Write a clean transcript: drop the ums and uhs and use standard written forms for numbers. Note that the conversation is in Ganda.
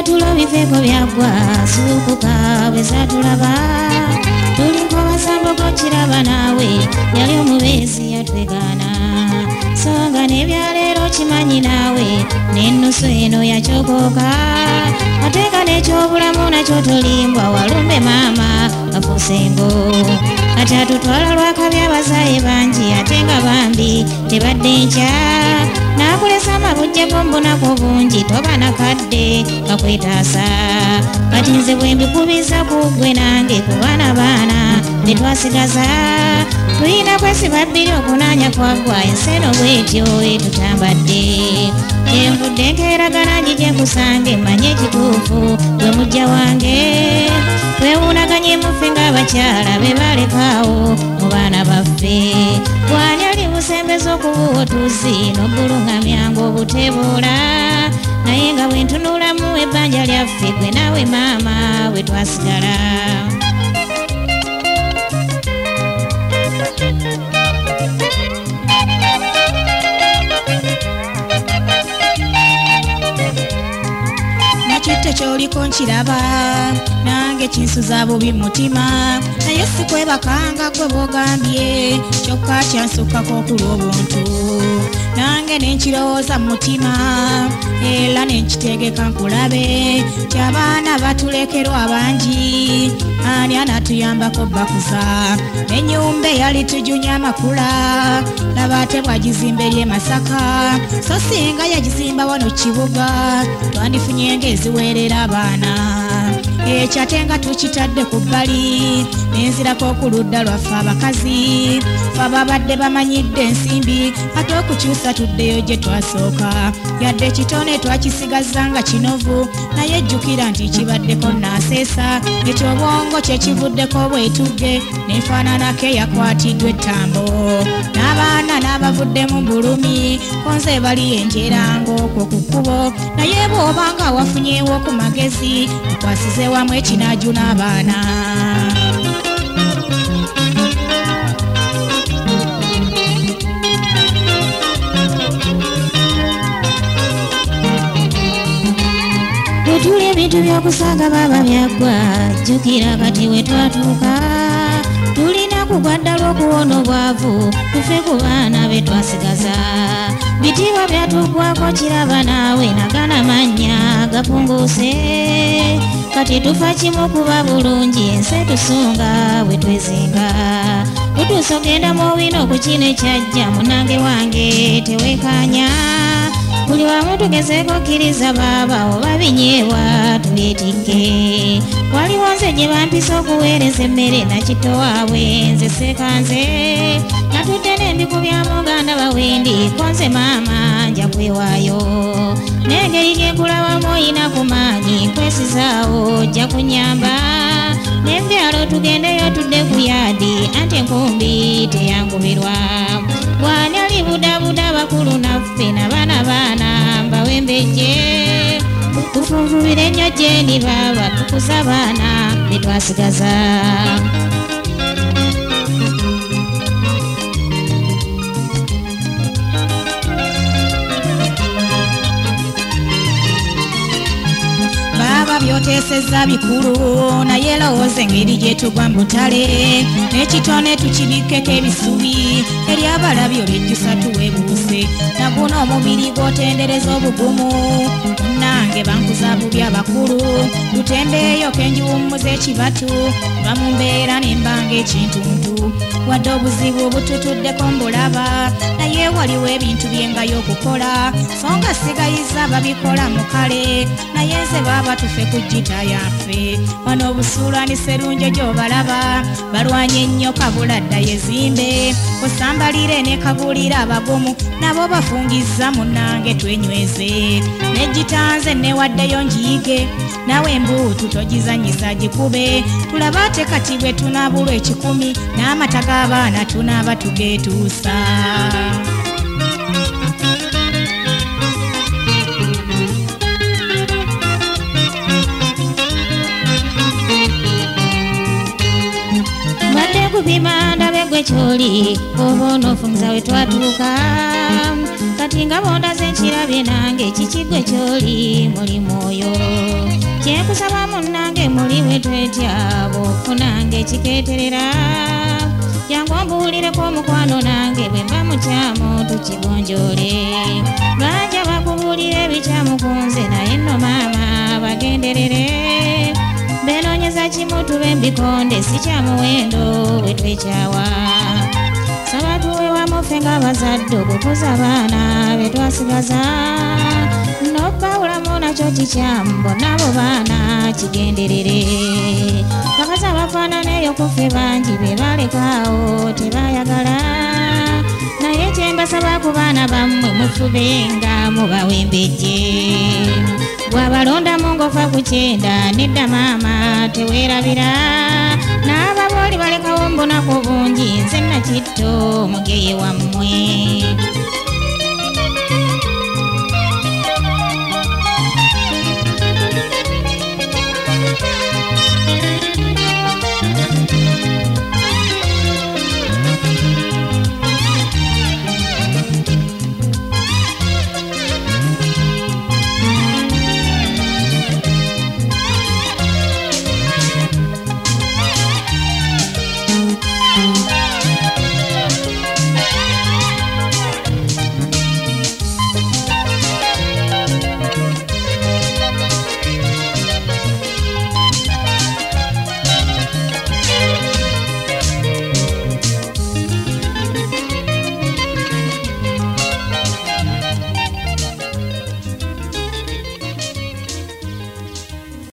ebyatulo bifeeko byagwa suukuka bwe zatulaba tuliko basamboko kiraba naawe yali omubeezi yatwegaana songa n'ebyaleero kimanyi naawe n'ennusu eno yakyokooka ateeka n'ekyobulamu nakyo tolimbwa walumbe maama afuusengo ati atutwala lwakabi abazaaye bangi ate nga bambi tebadde nkya n'akulesa amabujje g'ombunako bungi toba nakadde kakwetaasa kati nze bwe mbikubiza ku ggwe nange ku baana be twasigaza tulina kwesiba bbiri okunaanya kwaggwa enseno bwetyo etutambadde envudde nkeeragana ngije nkusange manye ekituufu gwe mujja wange twewuunaganye muffe ng'abakyala be balekaawo mu baana baffe bw'ani ali busembeza okubuwa otuzi n'obbulungamyanga obutebuula naye nga bwe ntunulamu ebbanja lyaffe gwe naawe maama bwe twasigala nakitte kyoliko nkiraba nange kinsuza bubi mutima naye sikwebakanga gwe bwogambye kyokka kyansukako okuli obuntu nange nenkirowooza mu mutima era nenkiteegeka nkulabe kyabaana batulekerwa bangi ani anatuyambako bakuza enyumba eyali tujunya amakula laba ate bwagizimba eri Masaka so singa yagizimba wano kibuga twandifunye ng'eziweerera abaana ekyo ate nga tukitadde ku bbali nenzirako ku ludda lwaffe abakazi fe ababadde bamanyidde ensimbi ate okukyusa tuddeyo gye twasooka yadde ekitone twakisigaza nga kinovu naye ejjukira nti kibaddeko naaseesa ekyo obwongo kyekivuddeko bwetugge nefaananako eyakwatiddwa ettambo n'abaana n'abavuddemu bulumi konze bali enjeranga okwo ku kkubo naye bw'obanga wafunyeewo ku magezi okwasize wamu ekinaaju n'abaana tuli ebintu by'okusanga baba byaggwa jjukira kati we twatuuka tulina kugwa ddala okuwona obwavu tufe ku baana be twasigaza bitiibwa byatuggwako kiraba naawe nagana mannya gapunguuse kati tufa kimu kuba bulungi ensi etusunga bwe twezinga tutuusa ogenda mu wino ku kino ekyajja munange wange teweekanya buli wamu tugezeeko kkiriza baaba oba binyeebwa tubyetikke waliwo nze gye bampisa okuweereza emmere nakitto waabwe nze seekanze natudde n'embiku bya muganda bawendi konze maama nja kwewaayo n'engeri gye nkulabamu oyina ku maanyi nkwesizaawo ojja kunyamba n'ebyalo tugendeyo tudde ku yaadi anti enkumbi teyangubirwa bw'ani ali budabuda bakulu naffe n'abaana baana mbawembejje tufunvubire nnyo gyeni baaba tukuza abaana be twasigaza byoteesezza bikulu naye lowooza engeri gye tugwa mu butale n'ekitone tukibikkeko ebisubi eri abalabi olwejjusa tuweebuuse naguno omubiri gw'otendereza obugumu nange bankuza bubi abakulu tutembeeyo kenjiwummuza ekibatu nga mu mbeera nembanga ekintuntu wadde obuzibu buttutuddeko mbulaba naye waliwo ebintu byengayo okukola so nga sigayiza babikola mu kale naye nze baaba tufe ku gita yaffe wano obusuulani serunjo gy'obalaba balwanye ennyo kabuladda yezimbe osambalire ne kagulira abagumu nabo bafungizza munnange twenyweze negitanze newaddeyo njiyige nawe embuutu togizanyisa gikube tulaba ate kati bwe tunaabulwa 10 n'amata g'abaana tunaaba tugeetuusa mbadde kupima ndabe gwe kyoli oba onoofunza we twatuuka kati nga bondaze nkirabye nange kiki gwe kyoli muli mwoyo kyenkusaba munnange muli bwe twetya bw'ofunanga ekikeeterera jangu ombuulireko omukwano nange bwe mba mukyamu tukigonjoole banja bakubuulira ebikyamu ku nze naye nno maama bagenderere benoonyeza kimu tube mbikonde si kya muwendo bwe twekyawa saba tuwe wamufe ng'abazadde okukuza abaana be twasigaza n'obbawulamu nakyo kikyamu bonna abo baana kigenderere bakazi abafaanana eyo kufe bangi be balekaawo tebayagala naye kyembasaba ku baana bammwe mufubenga mubawembejje bwabalondamu ng'ofa ku kyenda nedda maama teweerabira n'ababooli balekawo mbonako bungi nze nakitto mugeye wammwe